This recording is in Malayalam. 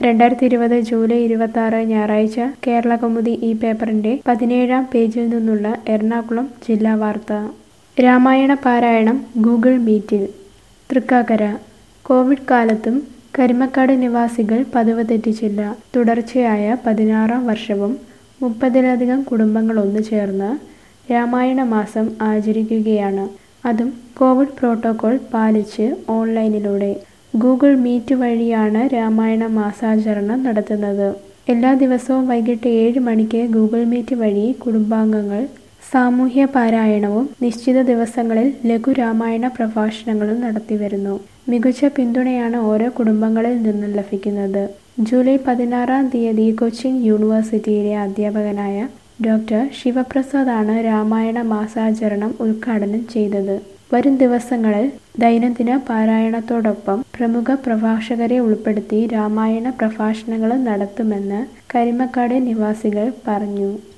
2020 ജൂലൈ 26 ഞായറാഴ്ച കേരളകൗമുദി ഈ പേപ്പറിന്റെ 17-ാം പേജിൽ നിന്നുള്ള എറണാകുളം ജില്ലാ വാർത്ത. രാമായണ പാരായണം ഗൂഗിൾ മീറ്റിൽ. തൃക്കാക്കര. കോവിഡ് കാലത്തും കരിമക്കാട് നിവാസികൾ പതിവ് തെറ്റിച്ചില്ല. തുടർച്ചയായ 16-ാം വർഷവും 30-ലധികം കുടുംബങ്ങൾ ഒന്നുചേർന്ന് രാമായണ മാസം ആചരിക്കുകയാണ്. അതും കോവിഡ് പ്രോട്ടോകോൾ പാലിച്ച് ഓൺലൈനിലൂടെ. ഗൂഗിൾ മീറ്റ് വഴിയാണ് രാമായണ മാസാചരണം നടത്തുന്നത്. എല്ലാ ദിവസവും വൈകിട്ട് 7 മണിക്ക് ഗൂഗിൾ മീറ്റ് വഴി കുടുംബാംഗങ്ങൾ സാമൂഹ്യ പാരായണവും നിശ്ചിത ദിവസങ്ങളിൽ ലഘു രാമായണ പ്രഭാഷണങ്ങളും നടത്തിവരുന്നു. മികച്ച പിന്തുണയാണ് ഓരോ കുടുംബങ്ങളിൽ നിന്നും ലഭിക്കുന്നത്. ജൂലൈ 16-ാം തീയതി കൊച്ചിൻ യൂണിവേഴ്സിറ്റിയിലെ അധ്യാപകനായ ഡോക്ടർ ശിവപ്രസാദാണ് രാമായണ മാസാചരണം ഉദ്ഘാടനം ചെയ്തത്. വരും ദിവസങ്ങളിൽ ദൈനംദിന പാരായണത്തോടൊപ്പം പ്രമുഖ പ്രഭാഷകരെ ഉൾപ്പെടുത്തി രാമായണ പ്രഭാഷണങ്ങളും നടത്തുമെന്ന് കരിമക്കാട് നിവാസികൾ പറഞ്ഞു.